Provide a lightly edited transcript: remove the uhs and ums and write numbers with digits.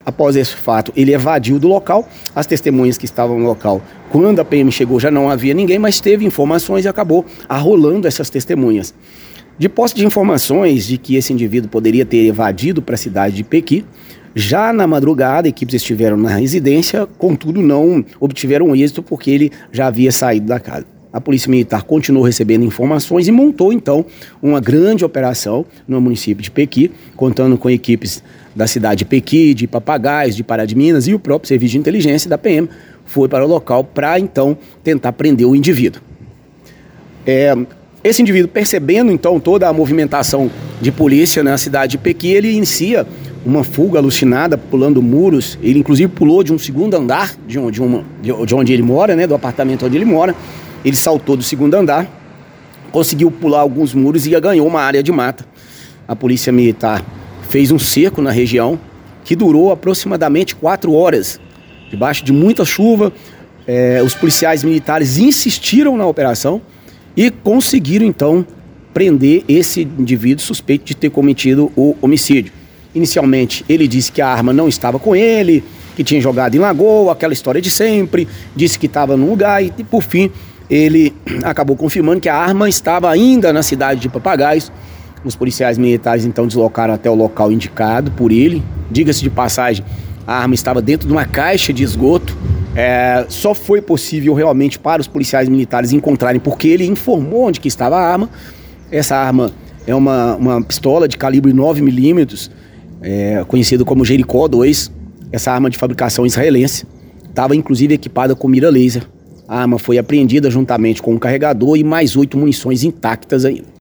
Após esse fato, ele evadiu do local. As testemunhas que estavam no local, quando a PM chegou, já não havia ninguém, mas teve informações e acabou arrolando essas testemunhas. De posse de informações de que esse indivíduo poderia ter evadido para a cidade de Pequi, já na madrugada, equipes estiveram na residência, contudo não obtiveram êxito porque ele já havia saído da casa. A Polícia Militar continuou recebendo informações e montou, então, uma grande operação no município de Pequi, contando com equipes da cidade de Pequi, de Papagaios, de Pará de Minas e o próprio Serviço de Inteligência da PM foi para o local para, então, tentar prender o indivíduo. Esse indivíduo, percebendo, então, toda a movimentação de polícia na cidade de Pequi, ele inicia uma fuga alucinada, pulando muros. Ele, inclusive, pulou de um segundo andar de onde ele mora, né, do apartamento onde ele mora. Ele saltou do segundo andar, conseguiu pular alguns muros e ganhou uma área de mata. A Polícia Militar fez um cerco na região que durou aproximadamente 4 horas. Debaixo de muita chuva, os policiais militares insistiram na operação e conseguiram, então, prender esse indivíduo suspeito de ter cometido o homicídio. Inicialmente, ele disse que a arma não estava com ele, que tinha jogado em lagoa, aquela história de sempre, disse que estava num lugar e, por fim, ele acabou confirmando que a arma estava ainda na cidade de Papagaios. Os policiais militares, então, deslocaram até o local indicado por ele. Diga-se de passagem, a arma estava dentro de uma caixa de esgoto. Só foi possível realmente para os policiais militares encontrarem, porque ele informou onde que estava a arma. Essa arma é uma pistola de calibre 9mm, conhecida como Jericó 2. Essa arma de fabricação israelense estava inclusive equipada com mira laser. A arma foi apreendida juntamente com um carregador e mais 8 munições intactas ainda.